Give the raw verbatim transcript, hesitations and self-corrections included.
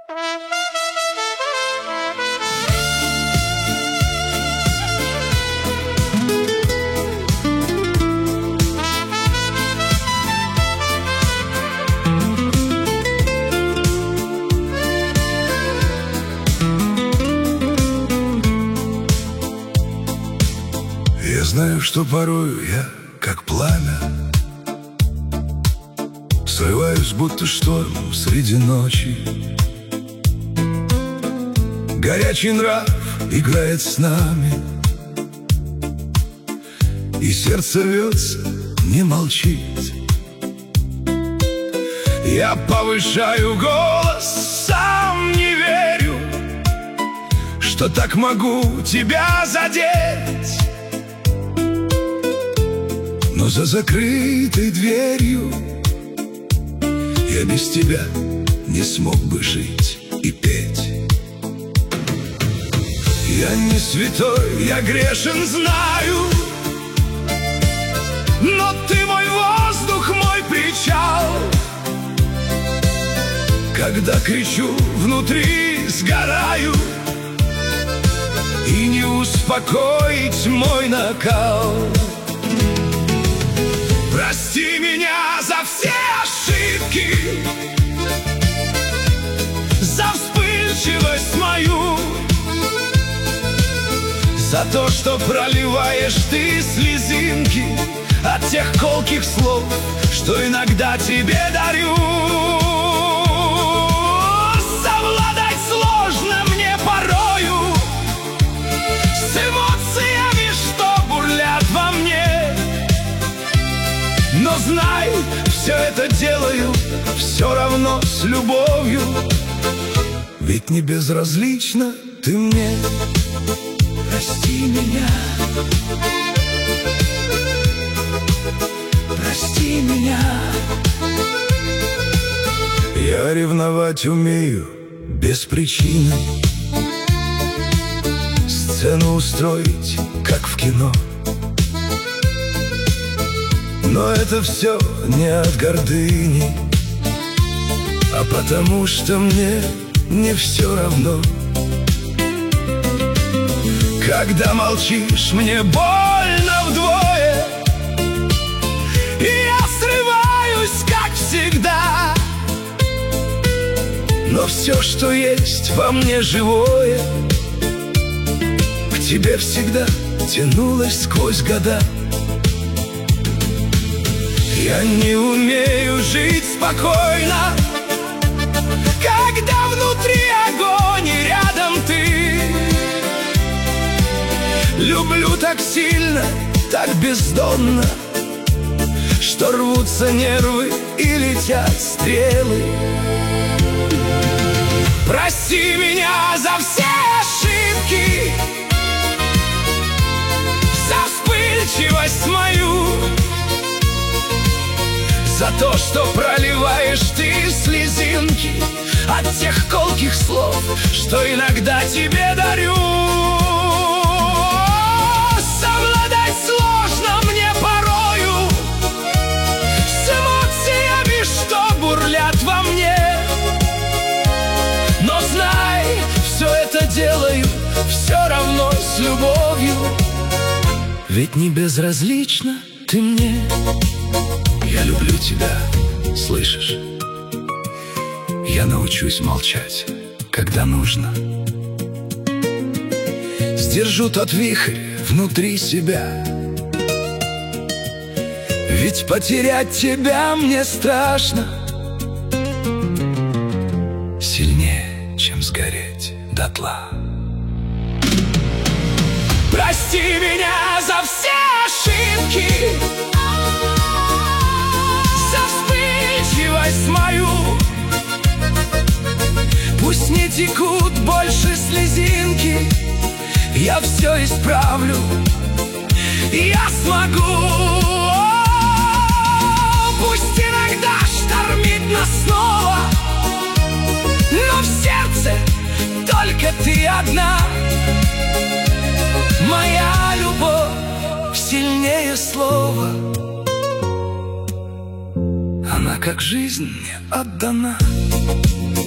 Я знаю, что порою я, как пламя, срываюсь, будто шторм среди ночи. Горячий нрав играет с нами, и сердце рвется, не молчит. Я повышаю голос, сам не верю, что так могу тебя задеть. Но за закрытой дверью я без тебя не смог бы жить и петь. Я не святой, я грешен, знаю, но ты мой воздух, мой причал. Когда кричу, внутри сгораю, и не успокоить мой накал. Прости меня за все ошибки, за вспыльчивость мою, за то, что проливаешь ты слезинки от тех колких слов, что иногда тебе дарю. Совладать сложно мне порою с эмоциями, что бурлят во мне. Но знай, все это делаю все равно с любовью, ведь не безразлична ты мне. Прости меня, прости меня. Я ревновать умею без причины, сцену устроить, как в кино. Но это все не от гордыни, а потому что мне не все равно. Когда молчишь, мне больно вдвое, и я срываюсь, как всегда. Но все, что есть во мне живое, к тебе всегда тянулось сквозь года. Я не умею жить спокойно, когда внутри огонь и рядом ты. Люблю так сильно, так бездонно, что рвутся нервы и летят стрелы. Прости меня за все ошибки, за вспыльчивость мою, за то, что проливаешь ты слезинки от тех колких слов, что иногда тебе дарю. Совладать сложно мне порою с эмоциями, что бурлят во мне. Но знай, все это делаю все равно с любовью, ведь не безразлична ты мне. Я люблю тебя, слышишь? Я научусь молчать, когда нужно. Сдержу тот вихрь внутри себя, ведь потерять тебя мне страшно сильнее, чем сгореть дотла. Прости меня за все ошибки, мою. Пусть не текут больше слезинки, я все исправлю, я смогу. Пусть иногда штормит нас снова, но в сердце только ты одна. Моя любовь сильнее слова, она как жизнь мне отдана.